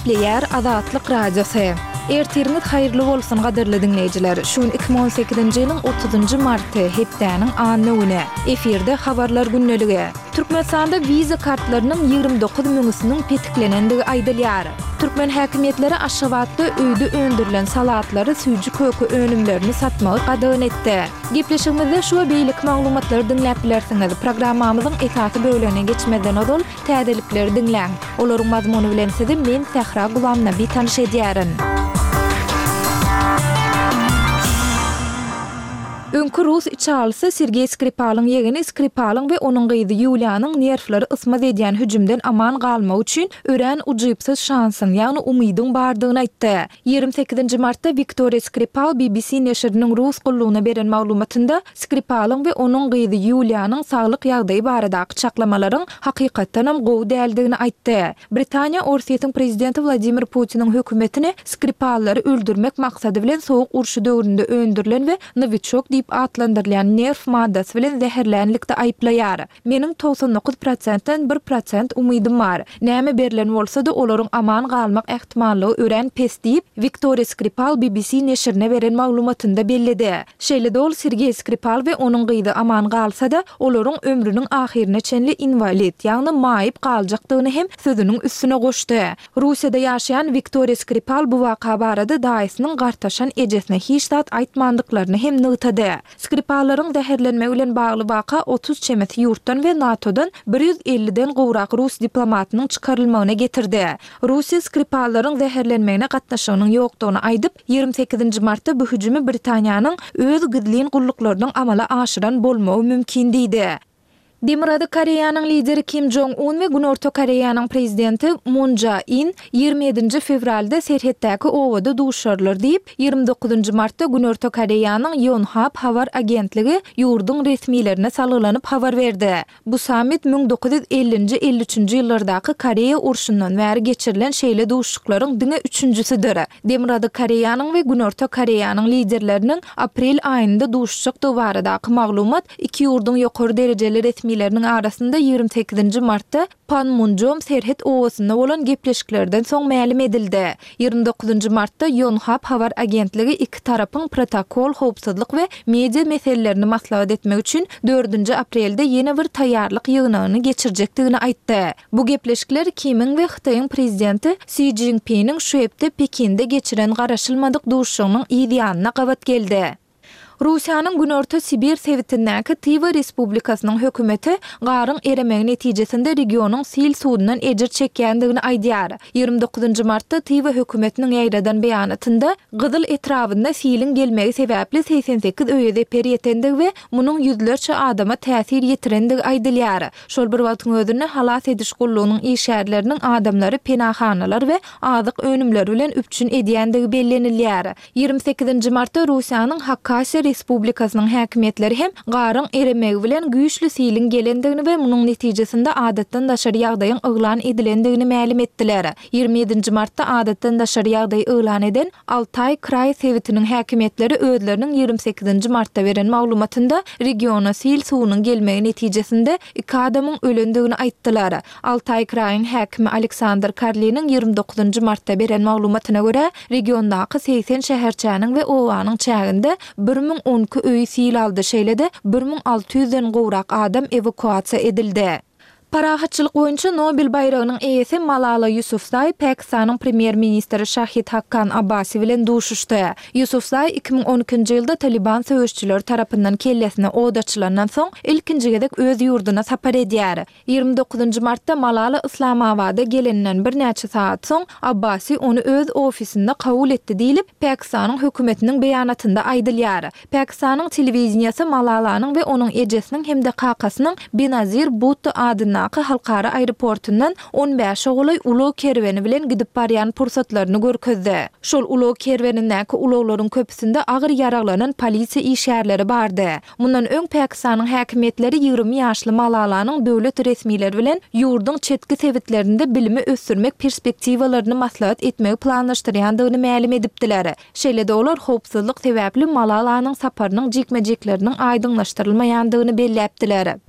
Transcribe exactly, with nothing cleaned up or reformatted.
Gepleyer Azatlyk Radiosu. Ertiriniz hayırlı bolsun gaderli dinleyijiler. Şun iki bin on sekizinji ýylyň otuzynjy marty hepdäniň anyny güni. Eferde habarlar günneligi. Türkmenistanda viza kartlarynyň ýygrimi dokuz müňüsiniň petiklenendigi aýdylýar. Türkmen häkimetleri Aşgabatda öýde öndürilen salatlary süýji kökü önümlerini satmagy gadagyn etdi. Gepleşigimizde şu beýlik maglumatlary dinläp bilersiňiz. Programmamyzyň esasy bölegine geçmeden odul täzelikleri dinläň. Olaryň mazmuny bilen sizi men Sahra Gulamnaby tanyş edýärin. Öňkü Rus içalysy Sergey Skripal'yň ýegini Skripal'yň we onuň gyzy Yulianyň nerflary ysmaz edýän hüjümden aman galmak üçin örän ujypsyz şansyň, ýagny umydyň bardygyny aýtdy. ýygrimi sekizinji martda Viktor Skripal B B C neşriniň Rus gullugyna beren maglumatynda Skripal'yň we onuň gyzy Yulianyň saglyk ýagdaýy baradaky çaklamalaryň hakykatdan hem gowy däldigini aýtdy. Britaniýa Orsiýetiň prezidenti Vladimir Putiniň hökümetini Skripallary öldürmek maksady bilen sowuk urşy döwründe öndürilen we Novichok atlandırılan nerf maddasi bilen zäherlenlikde aýplaýar. Meniň toğsan dokuz prosentdan bir prosent umydym bar. Näme berilen bolsa-da olaryň aman galmak ähtimallygy örän pes diýip Viktor Skripal B B C neşrine beren maglumatynda bellidi. Şeýle-de ol Sergey Skripal we onuň gyzy aman galsa-da olaryň ömrüniň ahirine çenli invalid, ýagny maýyp galjakdygyny hem sözüniň üstüne goşdy. Russiýada ýaşaýan Viktor Skripal bu waka barada daýysynyň gartaşan ejesine hiç zat aýtmandyklaryny hem nygtady. Skripalaryň zäherlenmegi bilen bagly waka otuz çemeti ýurtdan we NATO'dan bir yüz elliden gowrak Rus diplomatynyň çykarylmagyna getirdi. Russiýa Skripalaryň zäherlenmegine gatnaşygynyň ýokdugyny aýdyp, ýygrimi sekizinji martda bu hüjümi Britaniýanyň öz gydlyn gullyklarynyň amala aşyran bolmagy mümkin diýdi. Demirady Koreýanyň lideri Kim Jong-un we Gün Orta Koreýanyň prezidenti Moon Jae-in ýygrimi ýedinji fevralda serhetdäki owada duşarlar diýip ýygrimi dokuzynjy martda Gün Orta Koreýanyň Yonhap habar agentligi ýurduň resmilerine salgylanyp habar berdi. Bu sammit bin dokuz yüz ellinji elli üçünji ýyllardaky Koreýa urşundan bäri geçirilen şeýle duşuklaryň diňe üçünjüsidir. Demirady Koreýanyň we Gün Orta Koreýanyň liderleriniň aprel aýynda duşuşykdy baradaky maglumat iki ýurduň ýokary derejeli resmi lerinin arasında ýygrimi sekizinji martda Panmunjom serhet owasynda bolan gepleşiklerden soň ma'lum edildi. ýygrimi dokuzynjy martda Yonhap habar agentligi iki tarapyň protokol, howpsuzlyk we media meselelerini maslahat etmek üçin dördünji aprelde ýene bir taýýarlyk ýygynyny geçirjekdigini aýtdy. Bu gepleşikler Kim'iň we Hytaýyň prezidenti Xi Jinping'iň şu hepde Pekinde geçiren garaşylmadyk duşugynyň ýylyanyna gabat geldi. Russiýanyň Gün Orta Sibir sewitindäki Tiva Respublikasynyň hökümeti garyň eremegi netijesinde regionyň sil suwundan ejir çekýändigini aýdýar. ýygrimi dokuzynjy martda Tiva hökümetiniň ýaýradan beýanatynda Gyzyl etrafynda silin gelmegi sebäpli seksen sekiz öýe zeper ýetendigi we munyň ýüzlerçe adama täsir ýetirendigi aýdylýar. Şol bir wagtyň özünde halas ediş gullugynyň işgärleriniň adamlary penahanalar we azyk önümleri bilen üpçün edýändigi bellenilýär. ýygrimi sekizinji martda Russiýanyň Hakkasiýa Respublikasynyň häkimetleri hem garyň eremegi bilen güýçli silin gelendigini we munyň netijesinde adatdan daşary ýagdaýyň yglan edilendigini ma'lum etdiler. ýygrimi ýedinji martda adatdan daşary ýagdaýy yglan eden Altay Kray sewitiniň häkimetleri özleriniň ýygrimi sekizinji martda beren maglumatynda regiona sil suwunyň gelmegi netijesinde iki adamyň ölendigini aýtdylar. Altay Kraýyň häkimi Aleksandr Karlinin ýygrimi dokuzynjy martda beren maglumatyna görä regiondaky seksen şäherçäniň we owanyň çäginde bir min on iki öýi sil aldy. Şeýle-de bir min alty ýüzden gowrak adam evakuasiýa edildi. Parahatçylyk boýunça Nobel bayragynyň eýesi Malala Yousafzai Pakistanyň premier ministri Shahid Haqqan Abbasi bilen duşuşdy. Yousafzai iki bin on ikinji ýylda Taliban söwüşçüleri tarapyndan kellesine odaçylanan soň ilkinji gezek öz ýurduna sapar edýär. ýygrimi dokuzynjy martda Malala Islamabada gelenden bir näçe saat soň Abbasi onu öz ofisinde kabul etdi diýilip Pakistanyň hökümetiniň beýanatynda aýdylýar. Pakistanyň telewizionyasy Malalanyň we onuň ejesiniň hemde kakasynyň Benazir Bhutto adyna halkara aeroportundan on beş ogulay ulo kerweni bilen gidip barýan pursatlaryny görkezdi. Şol ulo kerwenindäki uloglaryň köpüsinde agyr ýaraglanan polisiýa işgärleri bardy. Mundan öň Pakistanyň häkimetleri ýygrimi ýaşly Malalanyň döwlet resmileri bilen ýurduň çetki sewitlerinde bilimi ösürmek perspektiwalaryny maslahat etmegi planlaşdyrýandygyny ma'lum edipdiler. Şeýle-de olar howpsuzlyk sebäpli Malalanyň saparynyň jikmejekleriniň aýdyňlaşdyrylmaýandygyny belläpdiler.